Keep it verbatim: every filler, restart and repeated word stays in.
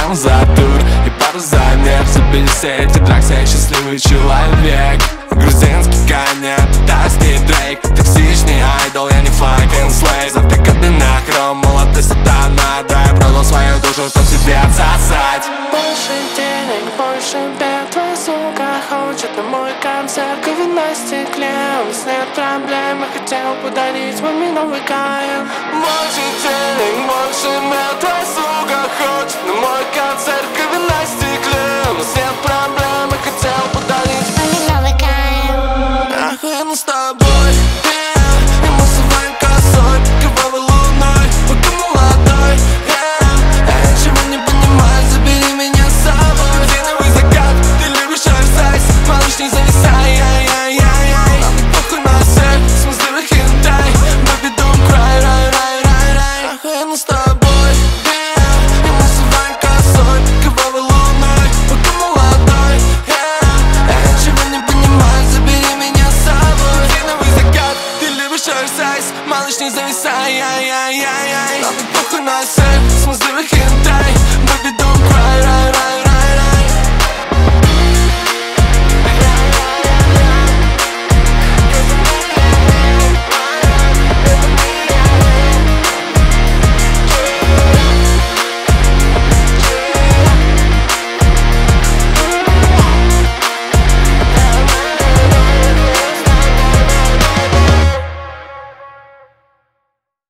сам за тур и пару замер. За пятьдесят драк, я счастливый человек. Грузинский конец, татарский Дрейк. Токсичный айдол, я не флаг and slay. Завтра годы на хром, молодость это надо. Я продал свою душу, чтоб себе отсосать. Больше денег, больше бед. Твоя сука хочет на мой концерт. Ковид на стекле, у нас нет проблем. Я хотел подарить маме новый кайф. Больше денег, больше бед. Твоя сука хочет